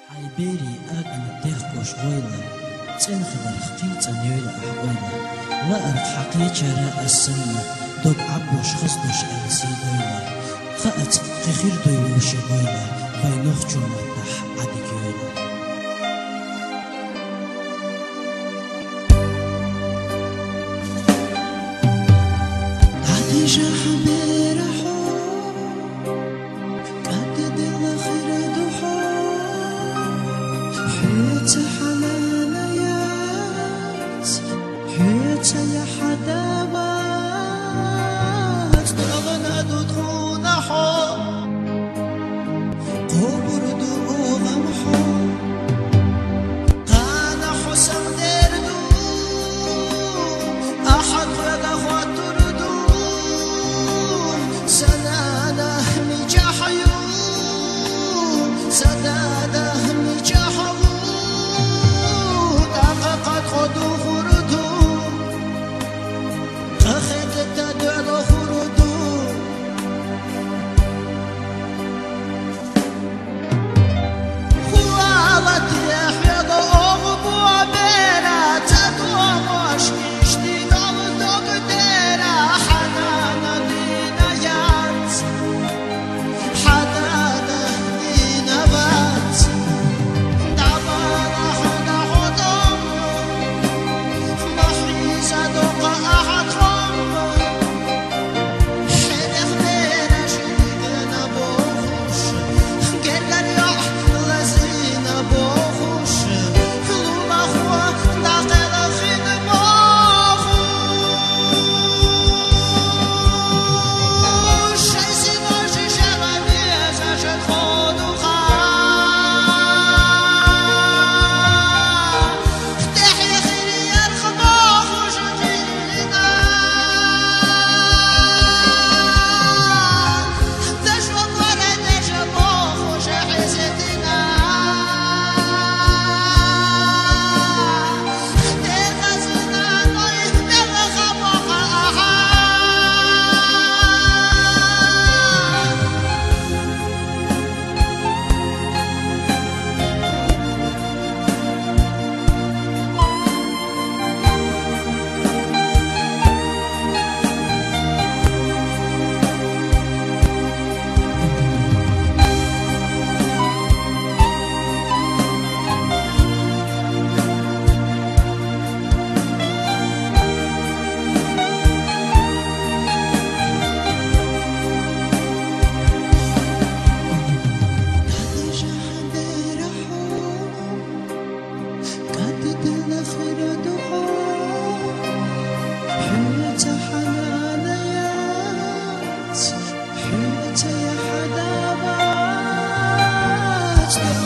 عيبيري أجل ديخكوش غويلة تنخضر خقيت نيولا أحويلة لا أرق حقيقة راء السنة دوب عبوش خصدوش أنسي دويلة خأت خير دويلوشي غويلة فاينوخ جونا تح عدك يويلة عديجة حميرة حو قد دل خير دوحو حيت حنانيات حيت يا حداوات دغنا دودخونا حو قبر دو غمحو قانا حسن دردو أحد فدا خاطردو سنانا مجاحيو سدادا مجاحو قد خدو خردو أخذ تدعو خردو خوالت يحيض أغبو بينا تدوى مشكشتي دم دقدينا حنانا دينا يات حنانا دينا بات دبانا حدا حدام محيزة دوقة أحطهم حرق بينا شريكنا بوخوش قرقر يح لزينا بوخوش خلوم أخوة داقل خيد بوخوش شايسي ناشي شغبي زاشت خودو خان تحيي خيري الخباخ وشجينا تشوط ولا تشبوخ وشحيستنا تخزنا نوي تلخبوخ عديجة حميرة حو قد دل خير دوحو حيت حنانيات حيت يا حداوات